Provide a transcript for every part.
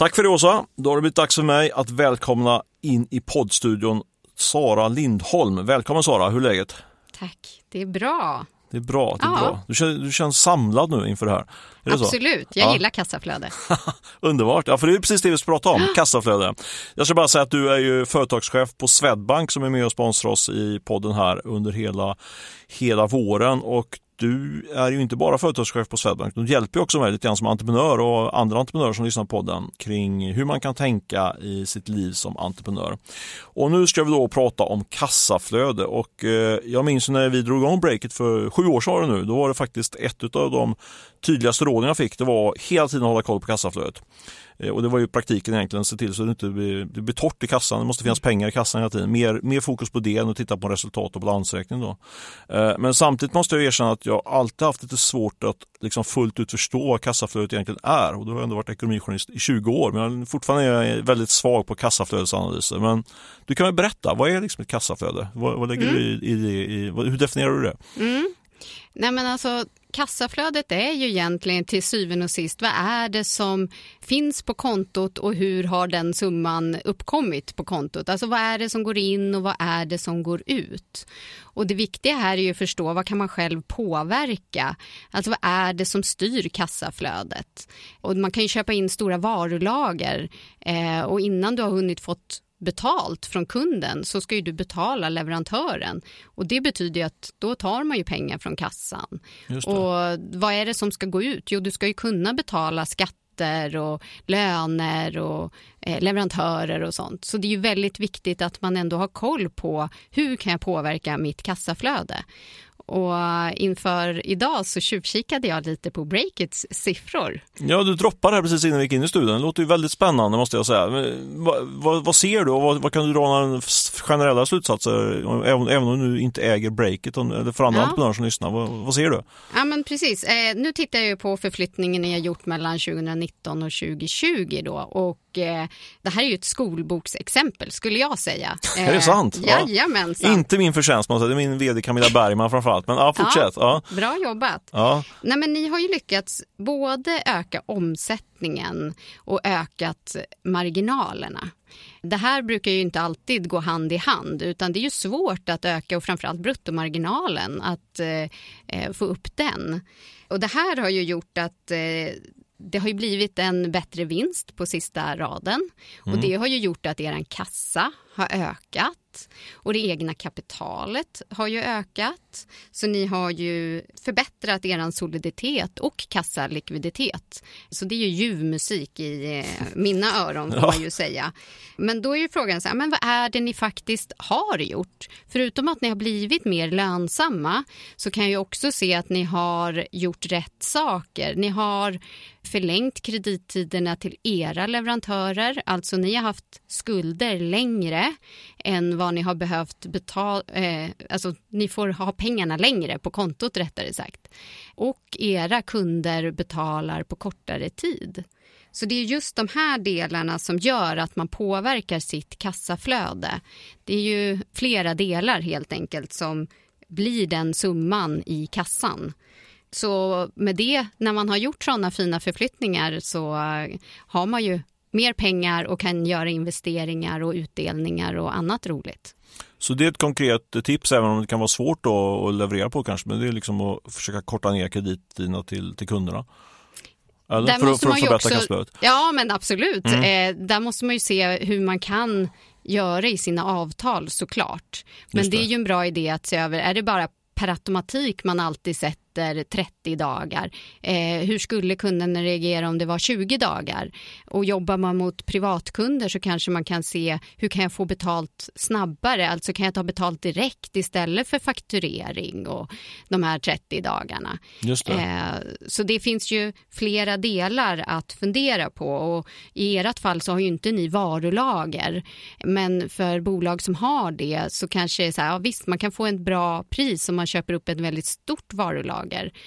Tack för det, Åsa. Då har det blivit dags för mig att välkomna in i poddstudion Sara Lindholm. Välkommen Sara, hur är läget? Tack, det är bra. Det är bra, det är bra. Du känns samlad nu inför det här. Är Absolut, det så? jag gillar kassaflöde. Underbart, ja, för det är precis det vi ska prata om, kassaflöde. Jag ska bara säga att du är ju företagschef på Swedbank som är med och sponsrar oss i podden här under hela våren, och du är ju inte bara företagschef på Swedbank, du hjälper ju också mig lite grann som entreprenör och andra entreprenörer som lyssnar på podden kring hur man kan tänka i sitt liv som entreprenör. Och nu ska vi då prata om kassaflöde, och jag minns när vi drog igång breaket för 7 år sedan nu, då var det faktiskt ett av de tydligaste råden jag fick, det var hela tiden hålla koll på kassaflödet. Och det var ju praktiken egentligen, se till så att det inte blir torrt i kassan. Det måste finnas pengar i kassan hela tiden. Mer fokus på det än att titta på resultat och balansräkning då. Men samtidigt måste jag erkänna att jag alltid haft lite svårt att liksom fullt ut förstå vad kassaflödet egentligen är. Och då har jag ändå varit ekonomijournalist i 20 år. Men fortfarande är jag väldigt svag på kassaflödesanalyser. Men du kan väl berätta, vad är liksom ett kassaflöde? Vad lägger du i det? Hur definierar du det? Nej, men alltså, kassaflödet är ju egentligen till syvende och sist, vad är det som finns på kontot och hur har den summan uppkommit på kontot? Alltså vad är det som går in och vad är det som går ut? Och det viktiga här är ju att förstå, vad kan man själv påverka? Alltså vad är det som styr kassaflödet? Och man kan ju köpa in stora varulager och innan du har hunnit fått betalt från kunden så ska ju du betala leverantören, och det betyder ju att då tar man ju pengar från kassan. Och vad är det som ska gå ut? Jo, du ska ju kunna betala skatter och löner och leverantörer och sånt. Så det är ju väldigt viktigt att man ändå har koll på hur kan jag påverka mitt kassaflöde. Och inför idag så tjuvkikade jag lite på Breakits siffror. Ja, du droppade här precis innan vi gick in i studion. Det låter ju väldigt spännande, måste jag säga. Men, vad ser du och vad kan du dra några generella slutsatser, även om du inte äger Breakit eller för andra entreprenörer som lyssnar? Vad ser du? Ja, men precis. Nu tittar jag ju på förflyttningen jag gjort mellan 2019 och 2020 då, och det här är ju ett skolboksexempel skulle jag säga. Är det sant? Jajamensan. Inte min förtjänst, det är min vd Camilla Bergman framförallt. Men fortsätt. Bra jobbat. Nej, men ni har ju lyckats både öka omsättningen och ökat marginalerna. Det här brukar ju inte alltid gå hand i hand, utan det är ju svårt att öka, och framförallt bruttomarginalen, att få upp den. Och det här har ju gjort att det har ju blivit en bättre vinst på sista raden, och det har ju gjort att er kassa har ökat och det egna kapitalet har ju ökat. Så ni har ju förbättrat er soliditet och kassalikviditet. Så det är ju ljuv musik i mina öron, får man ju säga. Men då är ju frågan så här, men vad är det ni faktiskt har gjort? Förutom att ni har blivit mer lönsamma så kan jag ju också se att ni har gjort rätt saker. Ni har förlängt kredittiderna till era leverantörer. Alltså ni har haft skulder längre än vad ni har behövt betala. Alltså ni får ha pengarna längre på kontot, rättare sagt. Och era kunder betalar på kortare tid. Så det är just de här delarna som gör att man påverkar sitt kassaflöde. Det är ju flera delar helt enkelt som blir den summan i kassan. Så med det, när man har gjort sådana fina förflyttningar, så har man ju mer pengar och kan göra investeringar och utdelningar och annat roligt. Så det är ett konkret tips, även om det kan vara svårt att leverera på kanske, men det är liksom att försöka korta ner kredittiderna till kunderna. Eller? För att förbättra kassaflödet. Ja, men absolut. Där måste man ju se hur man kan göra i sina avtal, såklart. Men det är ju en bra idé att se över, är det bara per automatik man alltid sätter 30 dagar. Hur skulle kunden reagera om det var 20 dagar? Och jobbar man mot privatkunder så kanske man kan se, hur kan jag få betalt snabbare? Alltså kan jag ta betalt direkt istället för fakturering och de här 30 dagarna. Just det. Så det finns ju flera delar att fundera på, och i ert fall så har ju inte ni varulager, men för bolag som har det så kanske det är så här, ja, visst, man kan få ett bra pris om man köper upp ett väldigt stort varulager.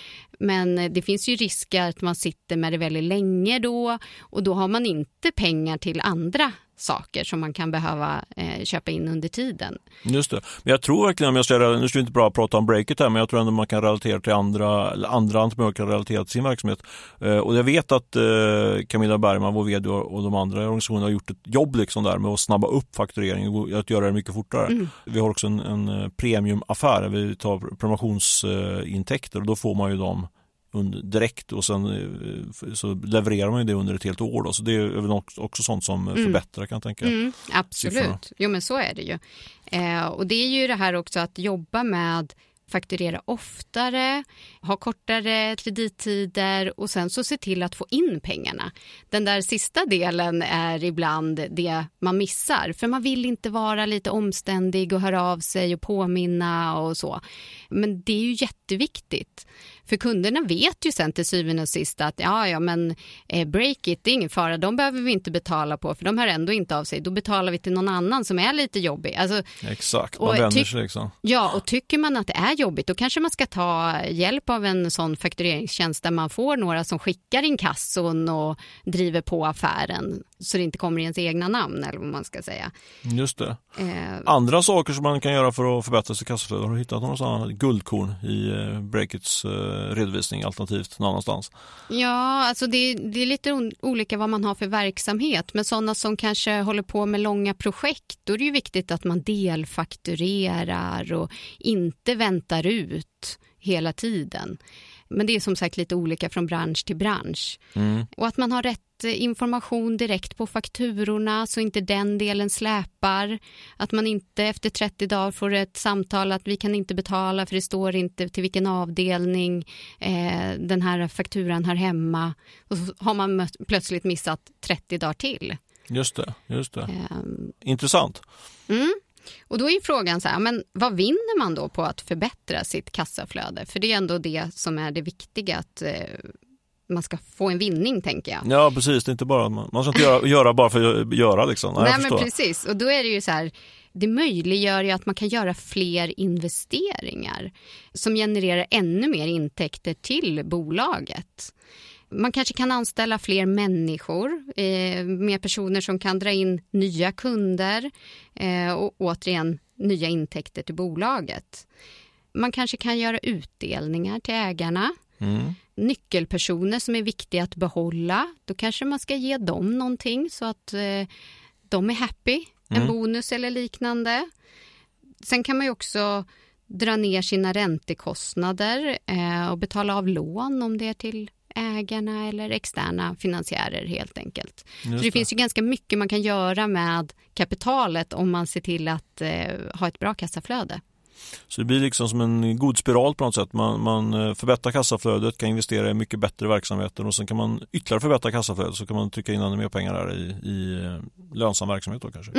Men det finns ju risker att man sitter med det väldigt länge då, och då har man inte pengar till andra saker som man kan behöva köpa in under tiden. Just det. Men jag tror verkligen, nu ska vi inte bara prata om Breakit här, men jag tror ändå man kan relatera till andra entreprenörer kan relatera till sin verksamhet. Och jag vet att Camilla Bergman, vår vd och de andra organisationerna har gjort ett jobb liksom där med att snabba upp faktureringen och att göra det mycket fortare. Vi har också en premiumaffär, vi tar promotionsintäkter och då får man ju dem direkt och sen så levererar man ju det under ett helt år då. Så det är väl också sånt som förbättrar, kan jag tänka. Absolut, siffrorna. Jo men så är det ju. Och det är ju det här också att jobba med fakturera oftare, ha kortare kredittider och sen så se till att få in pengarna. Den där sista delen är ibland det man missar, för man vill inte vara lite omständig och höra av sig och påminna och så. Men det är ju jätteviktigt. För kunderna vet ju sen till syvende och sist att men Breakit, det är ingen fara, de behöver vi inte betala på för de hör ändå inte av sig. Då betalar vi till någon annan som är lite jobbig. Alltså, exakt, man vänder sig liksom. Ja, och tycker man att det är jobbigt då kanske man ska ta hjälp av en sån faktureringstjänst där man får några som skickar inkasson och driver på affären så det inte kommer i ens egna namn eller vad man ska säga. Just det. Andra saker som man kan göra för att förbättra sitt kassaflöde, har du hittat några sådana guldkorn i Breakits redovisning alternativt någon annanstans? Ja, alltså det är lite olika vad man har för verksamhet, men sådana som kanske håller på med långa projekt, då är det ju viktigt att man delfakturerar och inte väntar ut hela tiden. Men det är som sagt lite olika från bransch till bransch. Och att man har rätt information direkt på fakturorna så inte den delen släpar. Att man inte efter 30 dagar får ett samtal att vi kan inte betala för det står inte till vilken avdelning den här fakturan hör hemma. Och så har man plötsligt missat 30 dagar till. Just det. Intressant. Och då är frågan så här, men vad vinner man då på att förbättra sitt kassaflöde? För det är ändå det som är det viktiga, att man ska få en vinning, tänker jag. Ja, precis. Det är inte bara, man ska inte göra bara för att göra liksom. Nej, men precis. Och då är det ju så här, det möjliggör ju att man kan göra fler investeringar som genererar ännu mer intäkter till bolaget. Man kanske kan anställa fler människor, mer personer som kan dra in nya kunder och återigen nya intäkter till bolaget. Man kanske kan göra utdelningar till ägarna. Nyckelpersoner som är viktiga att behålla. Då kanske man ska ge dem någonting så att de är happy. En bonus eller liknande. Sen kan man ju också dra ner sina räntekostnader och betala av lån om det är till ägarna eller externa finansiärer helt enkelt. Så det finns ju ganska mycket man kan göra med kapitalet om man ser till att ha ett bra kassaflöde. Så det blir liksom som en god spiral på något sätt. Man förbättrar kassaflödet, kan investera i mycket bättre verksamheter och sen kan man ytterligare förbättra kassaflödet, så kan man trycka in ännu mer pengar där i lönsam verksamhet då kanske.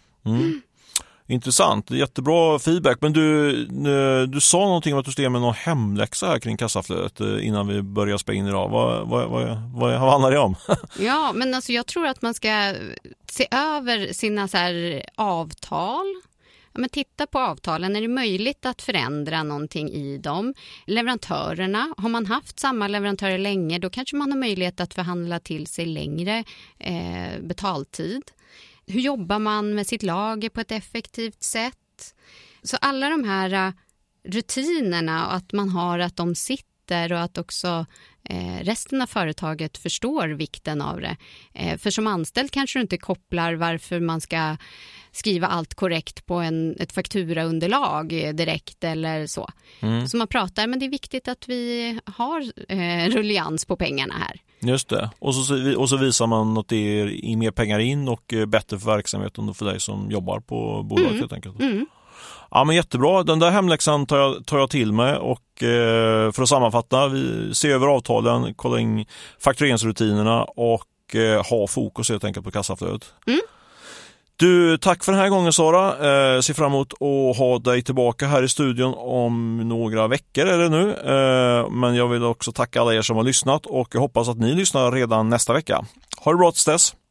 Intressant, jättebra feedback. Men du sa någonting om att du skulle ge mig någon hemläxa här kring kassaflödet innan vi börjar spela in idag. Vad handlar det om? Ja, men alltså jag tror att man ska se över sina så här avtal. Ja, men titta på avtalen, är det möjligt att förändra någonting i dem? Leverantörerna, har man haft samma leverantörer länge, då kanske man har möjlighet att förhandla till sig längre betaltid. Hur jobbar man med sitt lager på ett effektivt sätt? Så alla de här rutinerna, att man har att de sitter och att också resten av företaget förstår vikten av det. För som anställd kanske du inte kopplar varför man ska skriva allt korrekt på ett fakturaunderlag direkt eller så. Så man pratar, men det är viktigt att vi har rullians på pengarna här. Just det. Och så visar man att det är mer pengar in och bättre för verksamheten för dig som jobbar på bolaget helt enkelt. Ja, men jättebra. Den där hemläxan tar jag till mig, och för att sammanfatta, vi ser över avtalen, kolla in faktureringsrutinerna och ha fokus helt enkelt på kassaflödet. Du, tack för den här gången Sara. Ser fram emot att ha dig tillbaka här i studion om några veckor är det nu. Men jag vill också tacka alla er som har lyssnat, och jag hoppas att ni lyssnar redan nästa vecka. Ha det bra tills dess.